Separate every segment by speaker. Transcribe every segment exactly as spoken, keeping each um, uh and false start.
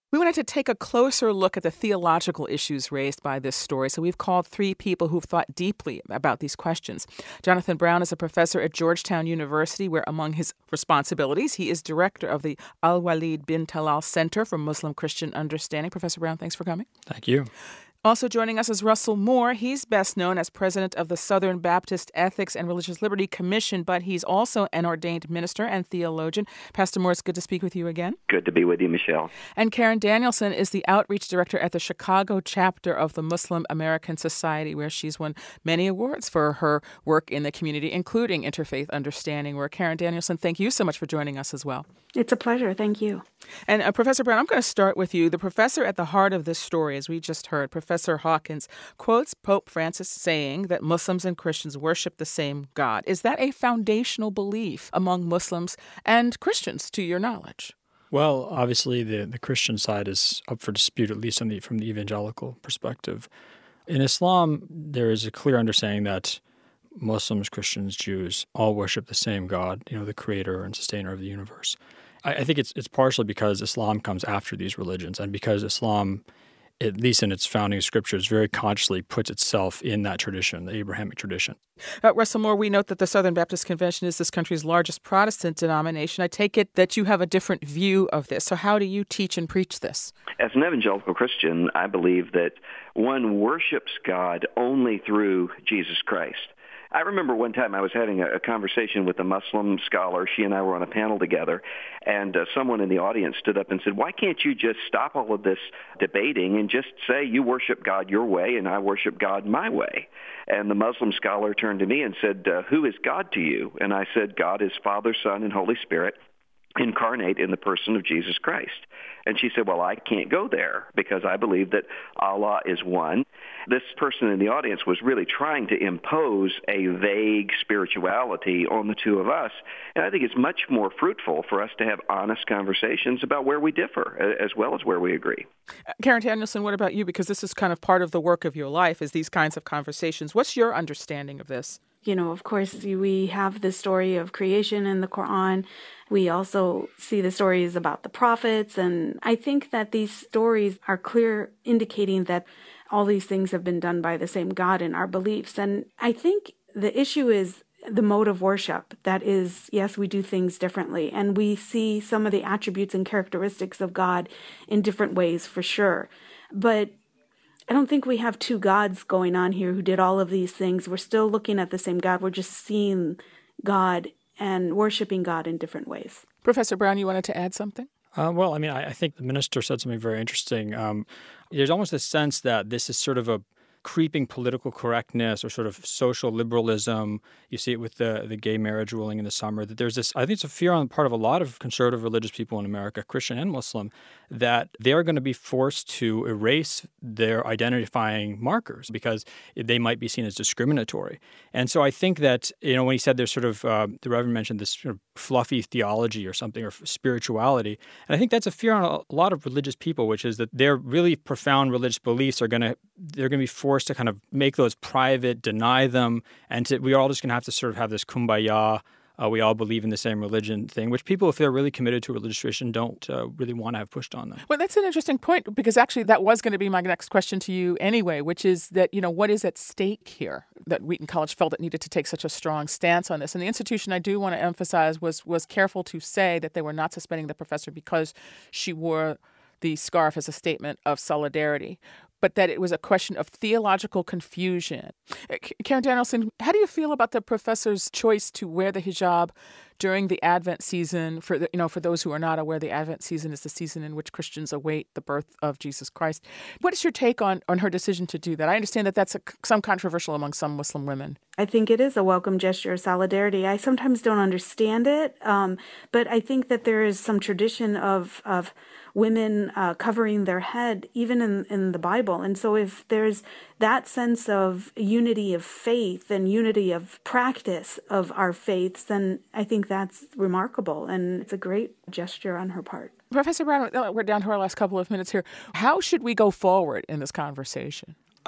Speaker 1: We wanted to take a closer look at the theological issues raised by this story, so we've called three people who've thought deeply about these questions. Jonathan Brown is a professor at Georgetown University, where among his responsibilities, he is director of the Al-Walid bin Talal Center for Muslim Christian Understanding. Professor Brown, thanks for coming.
Speaker 2: Thank you.
Speaker 1: Also joining us is Russell Moore. He's best known as president of the Southern Baptist Ethics and Religious Liberty Commission, but he's also an ordained minister and theologian. Pastor Moore, it's good to speak with you again.
Speaker 3: Good to be with you, Michelle.
Speaker 1: And Karen Danielson is the outreach director at the Chicago chapter of the Muslim American Society, where she's won many awards for her work in the community, including Interfaith Understanding Work. Karen Danielson, thank you so much for joining us as well.
Speaker 4: It's a pleasure. Thank you.
Speaker 1: And uh, Professor Brown, I'm going to start with you. The professor at the heart of this story, as we just heard, Professor Hawkins, quotes Pope Francis saying that Muslims and Christians worship the same God. Is that a foundational belief among Muslims and Christians, to your knowledge?
Speaker 2: Well, obviously, the, the Christian side is up for dispute, at least on the, from the evangelical perspective. In Islam, there is a clear understanding that Muslims, Christians, Jews all worship the same God, you know, the creator and sustainer of the universe. I, I think it's it's partially because Islam comes after these religions, and because Islam, at least in its founding scriptures, very consciously puts itself in that tradition, the Abrahamic tradition.
Speaker 1: Uh, Russell Moore, we note that the Southern Baptist Convention is this country's largest Protestant denomination. I take it that you have a different view of this. So how do you teach and preach this?
Speaker 3: As an evangelical Christian, I believe that one worships God only through Jesus Christ. I remember one time I was having a, a conversation with a Muslim scholar. She and I were on a panel together, and uh, someone in the audience stood up and said, why can't you just stop all of this debating and just say you worship God your way and I worship God my way? And the Muslim scholar turned to me and said, uh, who is God to you? And I said, God is Father, Son, and Holy Spirit, incarnate in the person of Jesus Christ. And she said, well, I can't go there because I believe that Allah is one. This person in the audience was really trying to impose a vague spirituality on the two of us. And I think it's much more fruitful for us to have honest conversations about where we differ as well as where we agree.
Speaker 1: Uh, Karen Danielson, what about you? Because this is kind of part of the work of your life, is these kinds of conversations. What's your understanding of this?
Speaker 4: You know, of course, we have the story of creation in the Quran. We also see the stories about the prophets. And I think that these stories are clear, indicating that all these things have been done by the same God in our beliefs. And I think the issue is the mode of worship. That is, yes, we do things differently. And we see some of the attributes and characteristics of God in different ways, for sure. But I don't think we have two gods going on here who did all of these things. We're still looking at the same God. We're just seeing God and worshiping God in different ways.
Speaker 1: Professor Brown, you wanted to add something?
Speaker 2: Uh, well, I mean, I, I think the minister said something very interesting. Um, there's almost a sense that this is sort of a creeping political correctness or sort of social liberalism. You see it with the, the gay marriage ruling in the summer, that there's this, I think it's a fear on the part of a lot of conservative religious people in America, Christian and Muslim, that they're going to be forced to erase their identifying markers because they might be seen as discriminatory. And so I think that, you know, when he said there's sort of, uh, the Reverend mentioned this sort of fluffy theology or something, or spirituality, and I think that's a fear on a lot of religious people, which is that their really profound religious beliefs are going to, they're going to be forced to kind of make those private, deny them, and to, we are all just going to have to sort of have this kumbaya, uh, we all believe in the same religion thing, which people, if they're really committed to a religious tradition, don't uh, really want to have pushed on them.
Speaker 1: Well, that's an interesting point, because actually that was going to be my next question to you anyway, which is that, you know, what is at stake here? That Wheaton College felt it needed to take such a strong stance on this. And the institution, I do want to emphasize, was was careful to say that they were not suspending the professor because she wore the scarf as a statement of solidarity, but that it was a question of theological confusion. Karen Danielson, how do you feel about the professor's choice to wear the hijab during the Advent season? For the, you know, for those who are not aware, the Advent season is the season in which Christians await the birth of Jesus Christ. What is your take on, on her decision to do that? I understand that that's a, some controversial among some Muslim women.
Speaker 4: I think it is a welcome gesture of solidarity. I sometimes don't understand it, um, but I think that there is some tradition of of women uh, covering their head, even in, in the Bible. And so if there's that sense of unity of faith and unity of practice of our faiths, then I think that's remarkable. And it's a great gesture on her part.
Speaker 1: Professor Brown, we're down to our last couple of minutes here. How should we go forward in this conversation?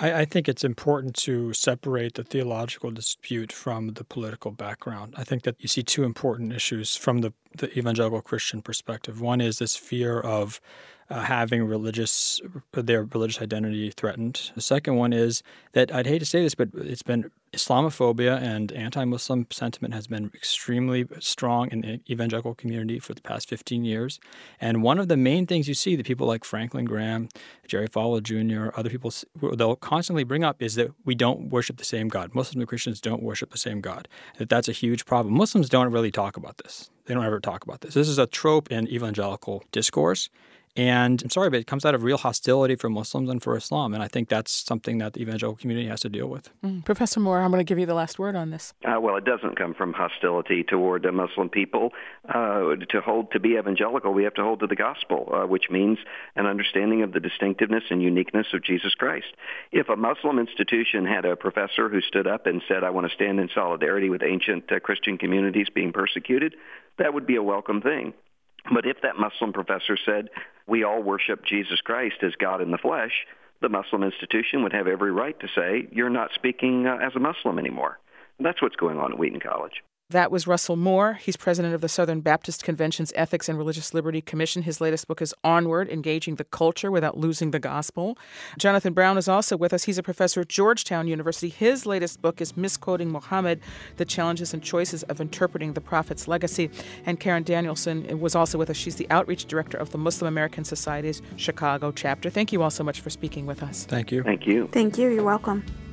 Speaker 2: I, I think it's important to separate the theological dispute from the political background. I think that you see two important issues from the, the evangelical Christian perspective. One is this fear of uh, having religious their religious identity threatened. The second one is that, I'd hate to say this, but it's been Islamophobia and anti-Muslim sentiment has been extremely strong in the evangelical community for the past fifteen years. And one of the main things you see that people like Franklin Graham, Jerry Falwell Junior, other people, they'll constantly bring up is that we don't worship the same God. Muslims and Christians don't worship the same God. That that's a huge problem. Muslims don't really talk about this. They don't ever talk about this. This is a trope in evangelical discourse. And I'm sorry, but it comes out of real hostility for Muslims and for Islam. And I think that's something that the evangelical community has to deal with.
Speaker 1: Mm. Professor Moore, I'm going to give you the last word on this.
Speaker 3: Uh, well, it doesn't come from hostility toward uh, Muslim people. Uh, to hold to be evangelical, we have to hold to the gospel, uh, which means an understanding of the distinctiveness and uniqueness of Jesus Christ. If a Muslim institution had a professor who stood up and said, I want to stand in solidarity with ancient uh, Christian communities being persecuted, that would be a welcome thing. But if that Muslim professor said, we all worship Jesus Christ as God in the flesh, the Muslim institution would have every right to say, you're not speaking uh, as a Muslim anymore. And that's what's going on at Wheaton College.
Speaker 1: That was Russell Moore. He's president of the Southern Baptist Convention's Ethics and Religious Liberty Commission. His latest book is Onward, Engaging the Culture Without Losing the Gospel. Jonathan Brown is also with us. He's a professor at Georgetown University. His latest book is Misquoting Muhammad, The Challenges and Choices of Interpreting the Prophet's Legacy. And Karen Danielson was also with us. She's the outreach director of the Muslim American Society's Chicago chapter. Thank you all so much for speaking with us.
Speaker 2: Thank you.
Speaker 3: Thank you.
Speaker 4: Thank you. You're welcome.